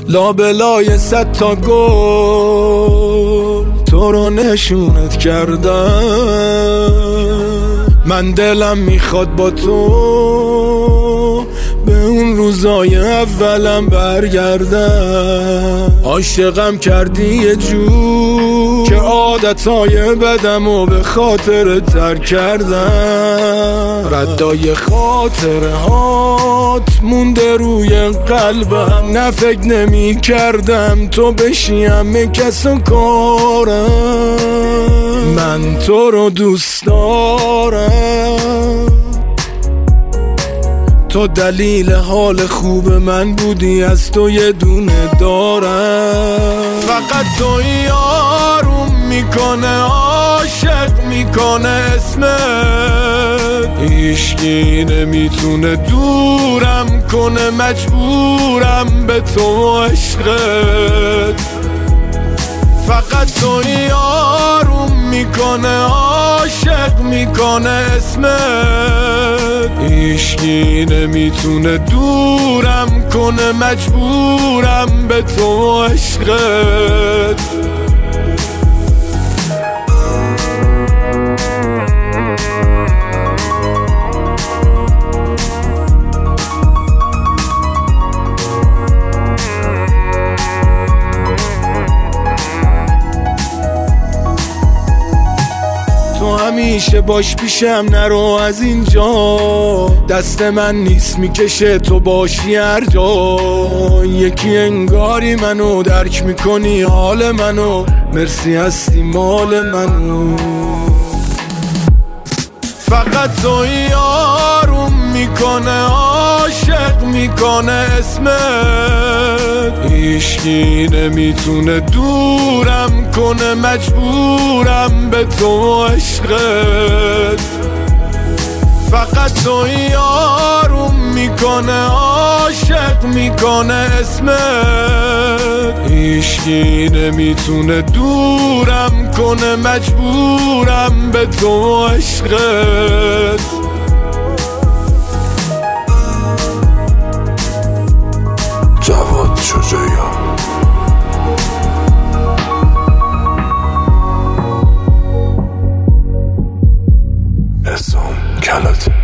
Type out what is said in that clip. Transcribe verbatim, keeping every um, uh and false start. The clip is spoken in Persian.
لابلای صد تا گل تو رو نشونت کردم. من دلم میخواد با تو به اون روزای اولم برگردم. عاشقم کردی یه جور که عادتهای بدم و به خاطر ترک کردم. ردای خاطره هات مونده روی قلبم، نه فکر نمی کردم تو بشی همه کس و کارم. من تو رو دوست دارم، تو دلیل حال خوب من بودی، از تو یه دونه دارم. فقط تو یاروم میکنه، عاشق میکنه اسمت. هیچکی نمیتونه دورم کنه، مجبورم به تو عشقت. فقط تو یاروم میکنه، عاشق میکنه اسمت. هیچکی نمیتونه دورم کنه، مجبورم به تو عشقت. تو همیشه باش پیشم، نرو از اینجا. دست من نیست میکشه تو باشی هر جا. یکی انگاری منو درک میکنی حال منو، مرسی هستی مال منو. فقط تو یاروم میکنه، عاشق میکنه اسمت. هیچکی نمیتونه دورم کنه، مجبورم به تو عشقت. فقط تو یاروم میکنه، عاشق میکنه اسمت. هیچکی نمیتونه دورم کنه، مجبورم به تو عشقت. جواد شجاعیان اسم کلتی